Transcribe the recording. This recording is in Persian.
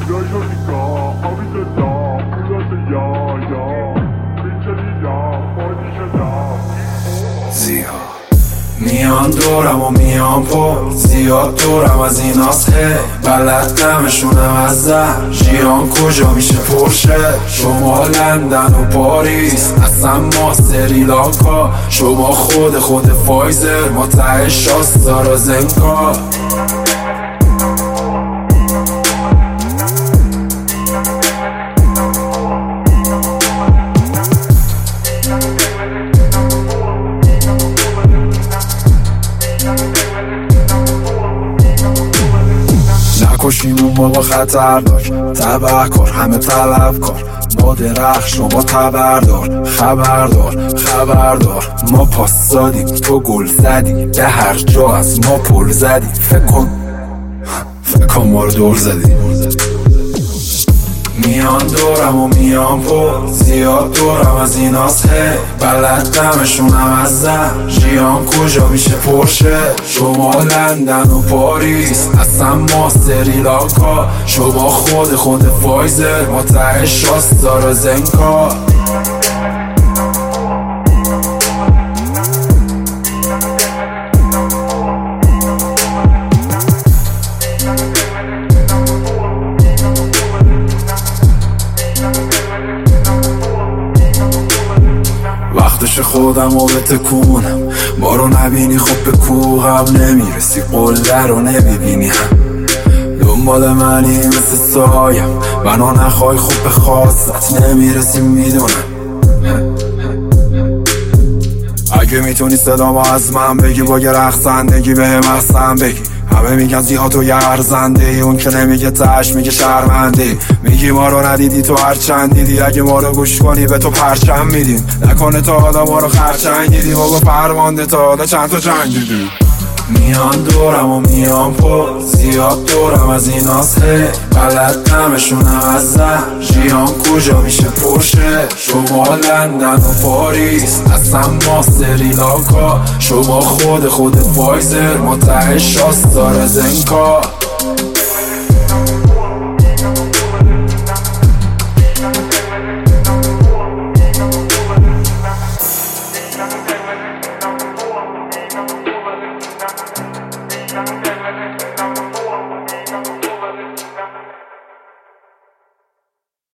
زیاد میان دورم و میان پر زیاد دورم از این هی بلد دمشونم از زهر ژیان کجا میشه پرشه شما لندن و پاریس اصلا ما سریلانکا شما خود فایزر ما ته شاستارا زنکا نکشیمون بابا خطرناک تبهکار همه طلبکار ما درخت شما تبردار خبردار ما پاس دادیم تو گل زدی به هر جا از ما پل زدی فکر کن ما رو دور زدی میان دورم و میان پر زیاد دورم از این هی بلد دمشونم از زهر ژیان کجا میشه پرشه شما لندن و پاریس اصلا ما سریلانکا شما خود فایزر ما ته شاستارا زنکا وقتش خودم رو بتکونم ما رو نبینی خب به کوهم نمیرسی قله رو نمیبینی هم دنبال منی مثل سایم منو نخوای خب به خواستت نمیرسی میدونم اگه میتونی صدامو از من بگی با یه رقصندگی بهم احسن بگی همه میگن زیاد تو یه ارزنده ای اون که نمیگه تش میگه شرمنده ای میگی ما رو ندیدی تو هر چند دیدی اگه ما رو گوش کنی به تو پرچم میدیم نکنه تا حالا ما رو خرچنگ دیدیم و با فرمانده تا حالا چند تا جنگ دیدیم میان دورم و میان پر زیاد دورم از این هی بلد دمشونم از زهر ژیان کجا میشه پرشه شما لندن و پاریس اصلا ما سریلانکا شما خود فایزر ما ته شاستارا زنکا